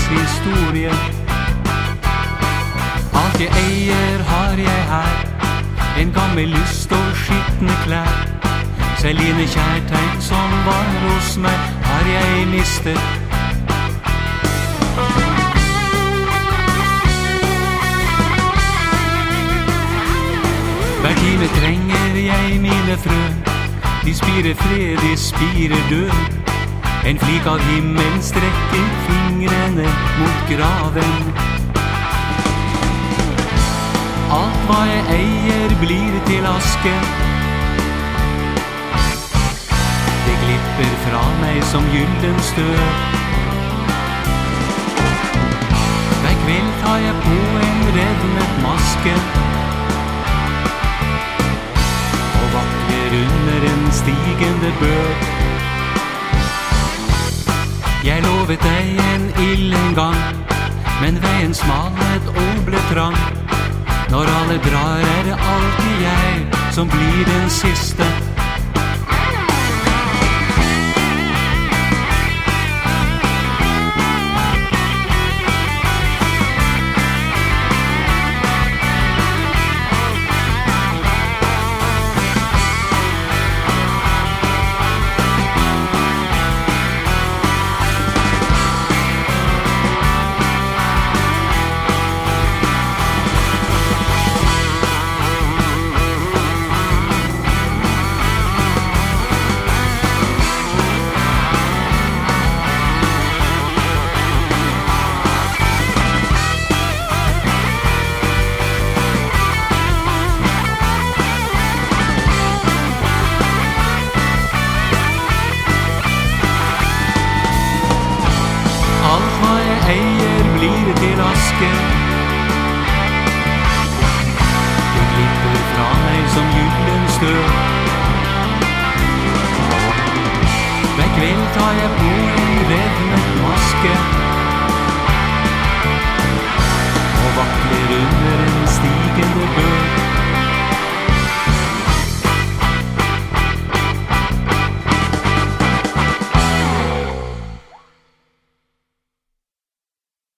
historie. Alt jeg eier har jeg her, en gammel lyst og skittende klær. Celine kjærtegn som var hos meg, har jeg mistet. Hver time trenger jeg mine frø, de spirer fred, de spirer død. En flik av himmelen strekker fingrene mot graven. Alt hva jeg eier blir til aske. Det glipper fra meg som gylden støv. Hver kveld tar jeg på en revnet maske og vakler under en stigende bøk. Jeg lovet deg en ild en gang, men veien smalet og ble trang. Når alle drar det alltid jeg som blir den siste. Alt hva jeg eier blir til aske. Det glipper fra meg som gylden støv. Hver kveld tar jeg på en